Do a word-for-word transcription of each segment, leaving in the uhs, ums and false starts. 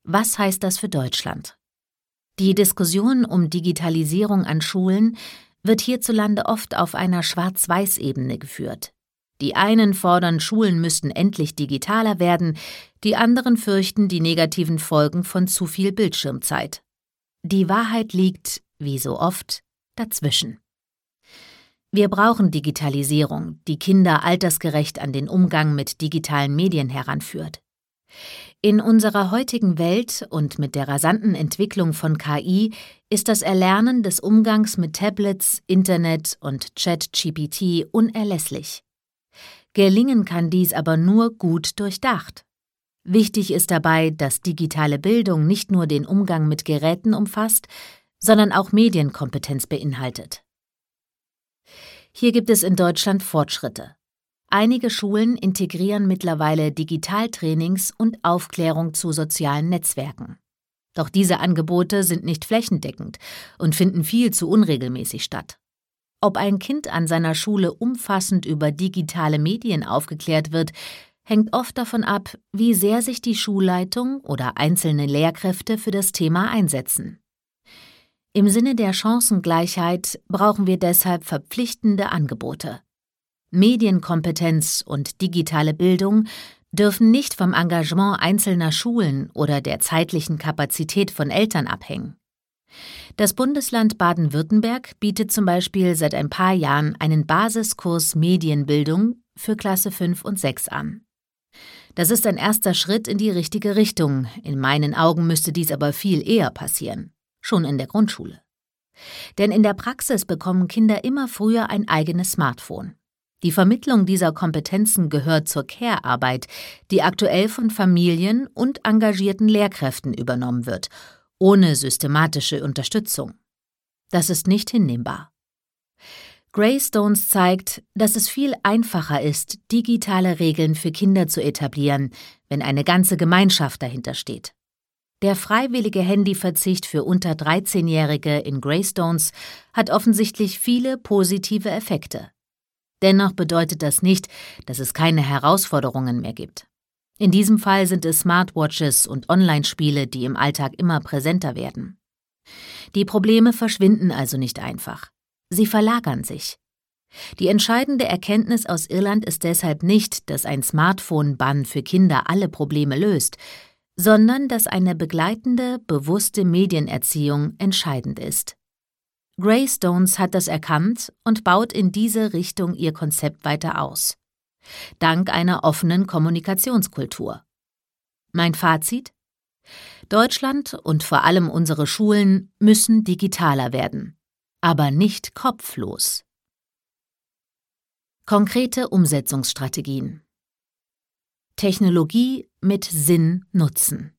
Was heißt das für Deutschland? Die Diskussion um Digitalisierung an Schulen wird hierzulande oft auf einer Schwarz-Weiß-Ebene geführt. Die einen fordern, Schulen müssten endlich digitaler werden, die anderen fürchten die negativen Folgen von zu viel Bildschirmzeit. Die Wahrheit liegt, wie so oft, dazwischen. Wir brauchen Digitalisierung, die Kinder altersgerecht an den Umgang mit digitalen Medien heranführt. In unserer heutigen Welt und mit der rasanten Entwicklung von K I ist das Erlernen des Umgangs mit Tablets, Internet und ChatGPT unerlässlich. Gelingen kann dies aber nur gut durchdacht. Wichtig ist dabei, dass digitale Bildung nicht nur den Umgang mit Geräten umfasst, sondern auch Medienkompetenz beinhaltet. Hier gibt es in Deutschland Fortschritte. Einige Schulen integrieren mittlerweile Digitaltrainings und Aufklärung zu sozialen Netzwerken. Doch diese Angebote sind nicht flächendeckend und finden viel zu unregelmäßig statt. Ob ein Kind an seiner Schule umfassend über digitale Medien aufgeklärt wird, hängt oft davon ab, wie sehr sich die Schulleitung oder einzelne Lehrkräfte für das Thema einsetzen. Im Sinne der Chancengleichheit brauchen wir deshalb verpflichtende Angebote. Medienkompetenz und digitale Bildung dürfen nicht vom Engagement einzelner Schulen oder der zeitlichen Kapazität von Eltern abhängen. Das Bundesland Baden-Württemberg bietet zum Beispiel seit ein paar Jahren einen Basiskurs Medienbildung für Klasse fünf und sechs an. Das ist ein erster Schritt in die richtige Richtung. In meinen Augen müsste dies aber viel eher passieren, schon in der Grundschule. Denn in der Praxis bekommen Kinder immer früher ein eigenes Smartphone. Die Vermittlung dieser Kompetenzen gehört zur Care-Arbeit, die aktuell von Familien und engagierten Lehrkräften übernommen wird, ohne systematische Unterstützung. Das ist nicht hinnehmbar. Greystones zeigt, dass es viel einfacher ist, digitale Regeln für Kinder zu etablieren, wenn eine ganze Gemeinschaft dahinter steht. Der freiwillige Handyverzicht für unter dreizehnjährige in Greystones hat offensichtlich viele positive Effekte. Dennoch bedeutet das nicht, dass es keine Herausforderungen mehr gibt. In diesem Fall sind es Smartwatches und Online-Spiele, die im Alltag immer präsenter werden. Die Probleme verschwinden also nicht einfach. Sie verlagern sich. Die entscheidende Erkenntnis aus Irland ist deshalb nicht, dass ein Smartphone-Bann für Kinder alle Probleme löst, sondern dass eine begleitende, bewusste Medienerziehung entscheidend ist. Greystones hat das erkannt und baut in diese Richtung ihr Konzept weiter aus. Dank einer offenen Kommunikationskultur. Mein Fazit? Deutschland und vor allem unsere Schulen müssen digitaler werden, aber nicht kopflos. Konkrete Umsetzungsstrategien. Technologie mit Sinn nutzen.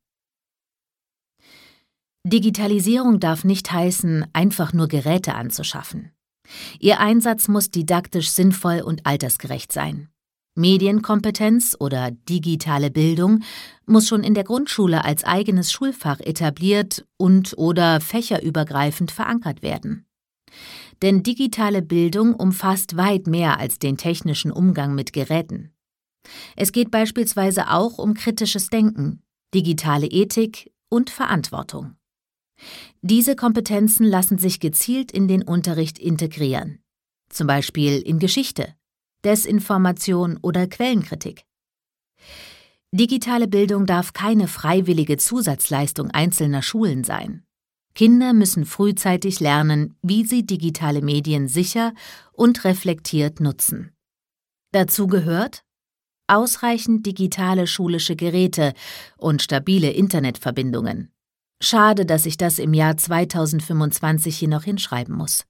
Digitalisierung darf nicht heißen, einfach nur Geräte anzuschaffen. Ihr Einsatz muss didaktisch sinnvoll und altersgerecht sein. Medienkompetenz oder digitale Bildung muss schon in der Grundschule als eigenes Schulfach etabliert und/oder fächerübergreifend verankert werden. Denn digitale Bildung umfasst weit mehr als den technischen Umgang mit Geräten. Es geht beispielsweise auch um kritisches Denken, digitale Ethik und Verantwortung. Diese Kompetenzen lassen sich gezielt in den Unterricht integrieren, zum Beispiel in Geschichte, Desinformation oder Quellenkritik. Digitale Bildung darf keine freiwillige Zusatzleistung einzelner Schulen sein. Kinder müssen frühzeitig lernen, wie sie digitale Medien sicher und reflektiert nutzen. Dazu gehört ausreichend digitale schulische Geräte und stabile Internetverbindungen. Schade, dass ich das im Jahr zweitausendfünfundzwanzig hier noch hinschreiben muss.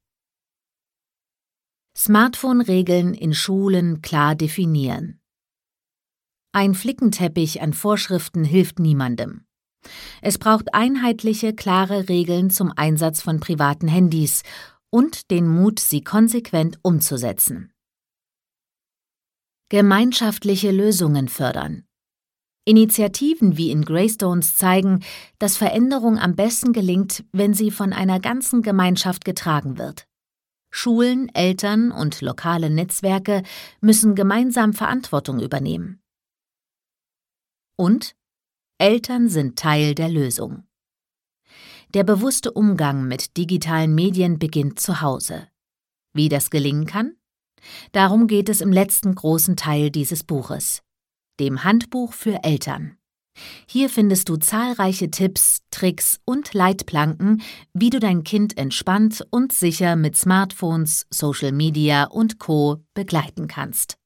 Smartphone-Regeln in Schulen klar definieren. Ein Flickenteppich an Vorschriften hilft niemandem. Es braucht einheitliche, klare Regeln zum Einsatz von privaten Handys und den Mut, sie konsequent umzusetzen. Gemeinschaftliche Lösungen fördern. Initiativen wie in Greystones zeigen, dass Veränderung am besten gelingt, wenn sie von einer ganzen Gemeinschaft getragen wird. Schulen, Eltern und lokale Netzwerke müssen gemeinsam Verantwortung übernehmen. Und Eltern sind Teil der Lösung. Der bewusste Umgang mit digitalen Medien beginnt zu Hause. Wie das gelingen kann? Darum geht es im letzten großen Teil dieses Buches, dem Handbuch für Eltern. Hier findest du zahlreiche Tipps, Tricks und Leitplanken, wie du dein Kind entspannt und sicher mit Smartphones, Social Media und Co. begleiten kannst.